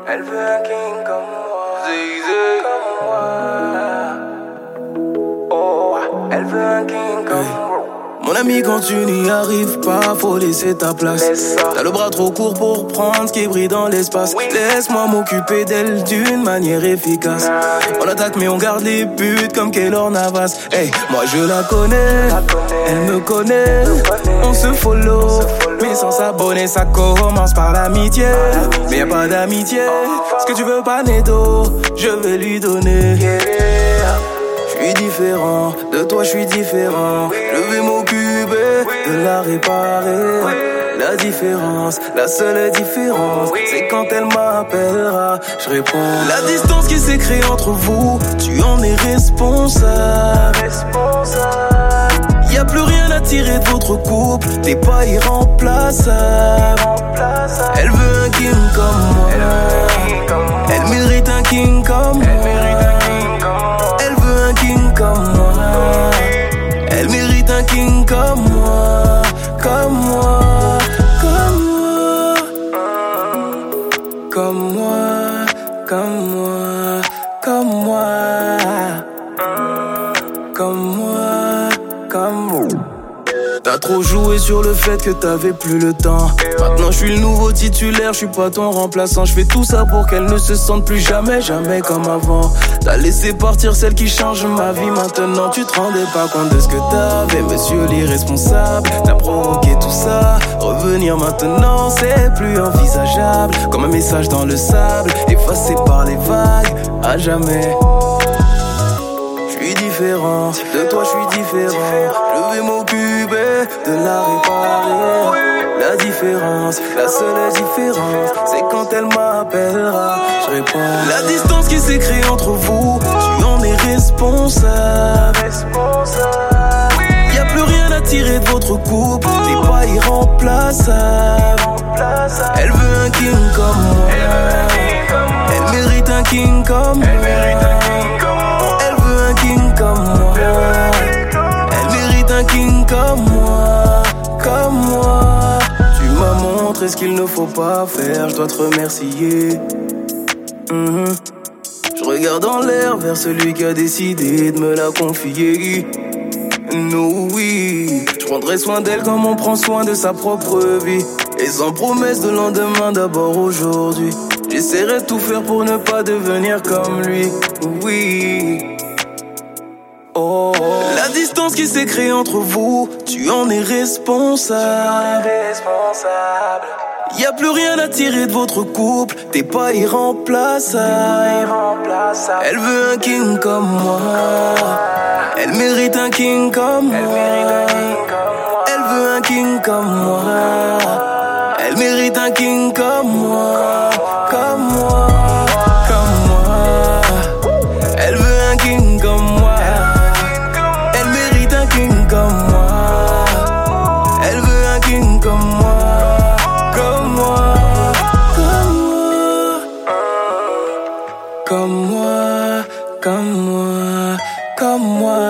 Elle veut un king comme moi. Zigzag comme moi. Oh, elle veut un king comme moi. Mon ami, quand tu n'y arrives pas, faut laisser ta place. T'as le bras trop court pour prendre ce qui brille dans l'espace. Oui. Laisse-moi m'occuper d'elle d'une manière efficace. On attaque mais on garde les buts comme Keylor Navas. Hey, moi je la connais, elle me connaît. On se follow, mais sans s'abonner, ça commence par l'amitié. Mais y'a pas d'amitié, ce que tu veux pas Nedo, je vais lui donner. Je suis différent, de toi je suis différent. Je vais m'occuper de la réparer. La différence, la seule différence, c'est quand elle m'appellera, je réponds. La distance qui s'est créée entre vous, tu en es responsable. Y'a plus rien à tirer de votre couple, t'es pas irremplaçable. Elle veut un king comme moi, elle mérite un king comme moi. Elle veut un king comme moi, elle mérite un king comme moi, comme moi, comme moi, comme moi, comme moi, comme moi, comme moi, comme moi. T'as trop joué sur le fait que t'avais plus le temps. Maintenant je suis le nouveau titulaire, je suis pas ton remplaçant. Je fais tout ça pour qu'elle ne se sente plus jamais, jamais comme avant. T'as laissé partir celle qui change ma vie. Maintenant tu te rendais pas compte de ce que t'avais, monsieur l'irresponsable. T'as provoqué tout ça, revenir maintenant c'est plus envisageable. Comme un message dans le sable, effacé par les vagues, à jamais. Je suis différent, de toi je suis différent. Je vais m'occuper de la réparer. La différence, la seule différence, c'est quand elle m'appellera, je réponds. La distance qui s'est créée entre vous, tu en es responsable. Y'a plus rien à tirer de votre couple, t'es pas irremplaçable. Elle veut un king comme moi, elle mérite un king comme moi. Elle veut un king comme moi, elle mérite un king comme moi, comme moi. Tu m'as montré ce qu'il ne faut pas faire, je dois te remercier. Je regarde en l'air vers celui qui a décidé de me la confier. No, oui, je prendrai soin d'elle comme on prend soin de sa propre vie. Et sans promesse de lendemain, d'abord aujourd'hui. J'essaierai de tout faire pour ne pas devenir comme lui. Oui. Oh, la distance qui s'est créée entre vous, tu en es responsable. Y'a plus rien à tirer de votre couple, t'es pas irremplaçable. Elle veut un king comme moi, elle mérite un king comme moi. Elle veut un king comme moi, elle mérite un king comme moi, comme moi, comme moi. Elle veut un king comme moi, elle mérite un king comme moi. Elle veut un king comme moi, comme moi, comme moi, comme moi, comme moi, comme moi.